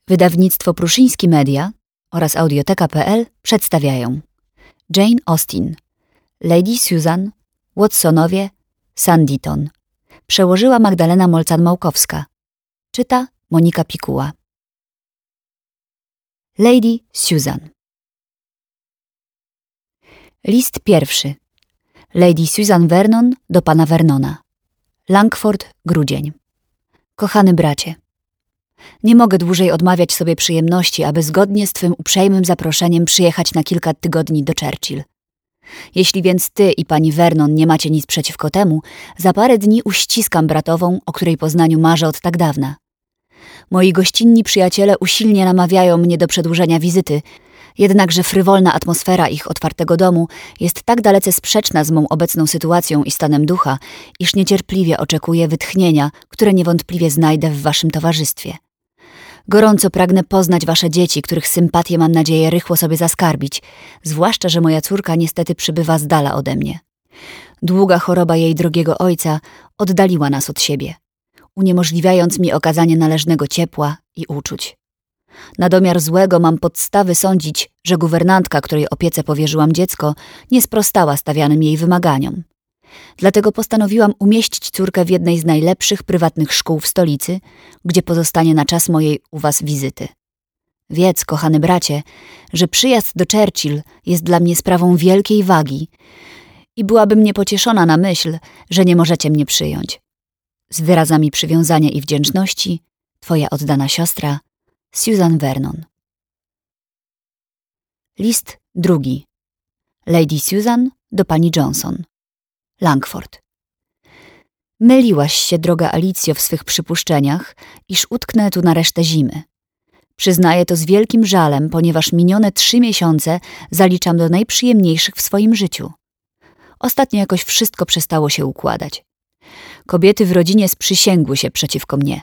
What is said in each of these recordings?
Wydawnictwo Pruszyński Media oraz Audioteka.pl przedstawiają Jane Austen, Lady Susan, Watsonowie, Sanditon. Przełożyła Magdalena Molcan-Małkowska. Czyta Monika Pikuła. Lady Susan. List pierwszy. Lady Susan Vernon do pana Vernona. Langford, grudzień. Kochany bracie, nie mogę dłużej odmawiać sobie przyjemności, aby zgodnie z twym uprzejmym zaproszeniem przyjechać na kilka tygodni do Churchill. Jeśli więc ty i pani Vernon nie macie nic przeciwko temu, za parę dni uściskam bratową, o której poznaniu marzę od tak dawna. Moi gościnni przyjaciele usilnie namawiają mnie do przedłużenia wizyty, jednakże frywolna atmosfera ich otwartego domu jest tak dalece sprzeczna z mą obecną sytuacją i stanem ducha, iż niecierpliwie oczekuję wytchnienia, które niewątpliwie znajdę w waszym towarzystwie. Gorąco pragnę poznać wasze dzieci, których sympatię mam nadzieję rychło sobie zaskarbić, zwłaszcza, że moja córka niestety przybywa z dala ode mnie. Długa choroba jej drogiego ojca oddaliła nas od siebie, uniemożliwiając mi okazanie należnego ciepła i uczuć. Na domiar złego mam podstawy sądzić, że guwernantka, której opiece powierzyłam dziecko, nie sprostała stawianym jej wymaganiom. Dlatego postanowiłam umieścić córkę w jednej z najlepszych prywatnych szkół w stolicy, gdzie pozostanie na czas mojej u was wizyty. Wiedz, kochany bracie, że przyjazd do Churchill jest dla mnie sprawą wielkiej wagi i byłabym niepocieszona na myśl, że nie możecie mnie przyjąć. Z wyrazami przywiązania i wdzięczności, twoja oddana siostra, Susan Vernon. List drugi. Lady Susan do pani Johnson. Langford. Myliłaś się, droga Alicjo, w swych przypuszczeniach, iż utknę tu na resztę zimy. Przyznaję to z wielkim żalem, ponieważ minione 3 miesiące zaliczam do najprzyjemniejszych w swoim życiu. Ostatnio jakoś wszystko przestało się układać. Kobiety w rodzinie sprzysięgły się przeciwko mnie.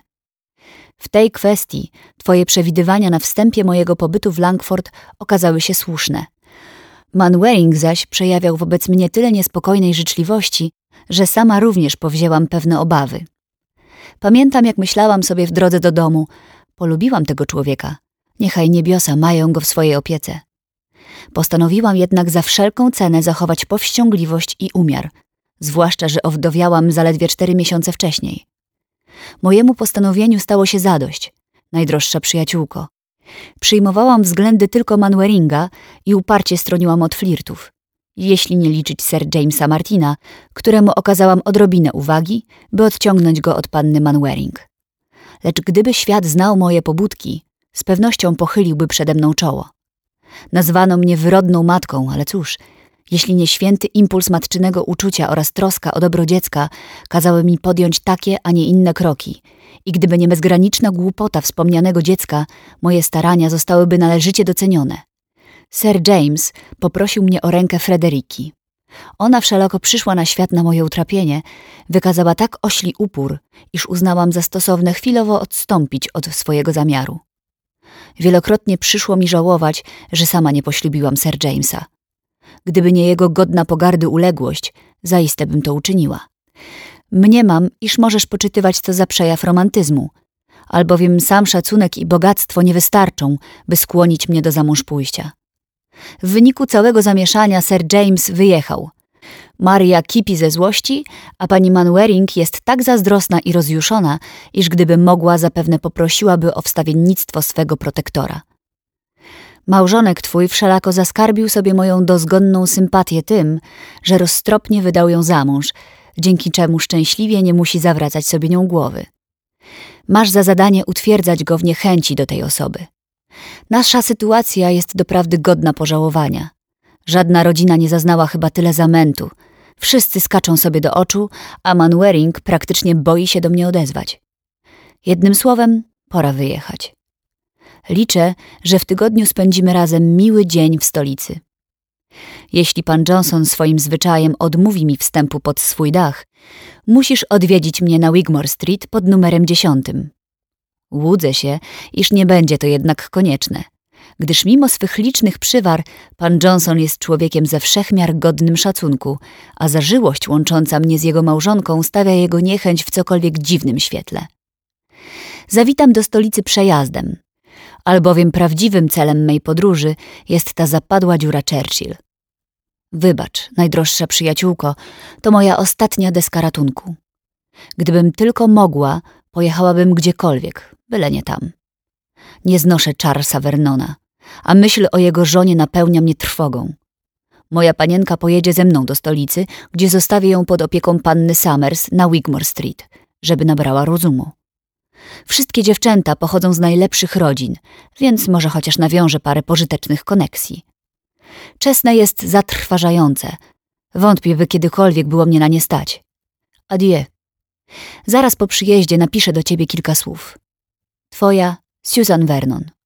W tej kwestii twoje przewidywania na wstępie mojego pobytu w Langford okazały się słuszne. Mainwaring zaś przejawiał wobec mnie tyle niespokojnej życzliwości, że sama również powzięłam pewne obawy. Pamiętam, jak myślałam sobie w drodze do domu, polubiłam tego człowieka, niechaj niebiosa mają go w swojej opiece. Postanowiłam jednak za wszelką cenę zachować powściągliwość i umiar, zwłaszcza, że owdowiałam zaledwie 4 miesiące wcześniej. Mojemu postanowieniu stało się zadość, najdroższa przyjaciółko. Przyjmowałam względy tylko Mainwaringa i uparcie stroniłam od flirtów, jeśli nie liczyć Sir Jamesa Martina, któremu okazałam odrobinę uwagi, by odciągnąć go od panny Mainwaring. Lecz gdyby świat znał moje pobudki, z pewnością pochyliłby przede mną czoło. Nazwano mnie wyrodną matką, ale cóż, jeśli nie święty impuls matczynego uczucia oraz troska o dobro dziecka kazały mi podjąć takie, a nie inne kroki, i gdyby nie bezgraniczna głupota wspomnianego dziecka, moje starania zostałyby należycie docenione. Sir James poprosił mnie o rękę Frederiki. Ona wszelako przyszła na świat na moje utrapienie, wykazała tak ośli upór, iż uznałam za stosowne chwilowo odstąpić od swojego zamiaru. Wielokrotnie przyszło mi żałować, że sama nie poślubiłam Sir Jamesa. Gdyby nie jego godna pogardy uległość, zaiste bym to uczyniła. Mniemam, iż możesz poczytywać to za przejaw romantyzmu, albowiem sam szacunek i bogactwo nie wystarczą, by skłonić mnie do zamążpójścia. W wyniku całego zamieszania Sir James wyjechał. Maria kipi ze złości, a pani Mainwaring jest tak zazdrosna i rozjuszona, iż gdyby mogła, zapewne poprosiłaby o wstawiennictwo swego protektora. Małżonek twój wszelako zaskarbił sobie moją dozgonną sympatię tym, że roztropnie wydał ją za mąż, dzięki czemu szczęśliwie nie musi zawracać sobie nią głowy. Masz za zadanie utwierdzać go w niechęci do tej osoby. Nasza sytuacja jest doprawdy godna pożałowania. Żadna rodzina nie zaznała chyba tyle zamętu. Wszyscy skaczą sobie do oczu, a Mainwaring praktycznie boi się do mnie odezwać. Jednym słowem, pora wyjechać. Liczę, że w tygodniu spędzimy razem miły dzień w stolicy. Jeśli pan Johnson swoim zwyczajem odmówi mi wstępu pod swój dach, musisz odwiedzić mnie na Wigmore Street pod numerem 10. Łudzę się, iż nie będzie to jednak konieczne, gdyż mimo swych licznych przywar pan Johnson jest człowiekiem ze wszechmiar godnym szacunku, a zażyłość łącząca mnie z jego małżonką stawia jego niechęć w cokolwiek dziwnym świetle. Zawitam do stolicy przejazdem, albowiem prawdziwym celem mej podróży jest ta zapadła dziura Churchill. Wybacz, najdroższa przyjaciółko, to moja ostatnia deska ratunku. Gdybym tylko mogła, pojechałabym gdziekolwiek, byle nie tam. Nie znoszę Charlesa Vernona, a myśl o jego żonie napełnia mnie trwogą. Moja panienka pojedzie ze mną do stolicy, gdzie zostawię ją pod opieką panny Summers na Wigmore Street, żeby nabrała rozumu. Wszystkie dziewczęta pochodzą z najlepszych rodzin, więc może chociaż nawiążę parę pożytecznych koneksji. Czesne jest zatrważające. Wątpię, by kiedykolwiek było mnie na nie stać. Adieu. Zaraz po przyjeździe napiszę do ciebie kilka słów. Twoja Susan Vernon.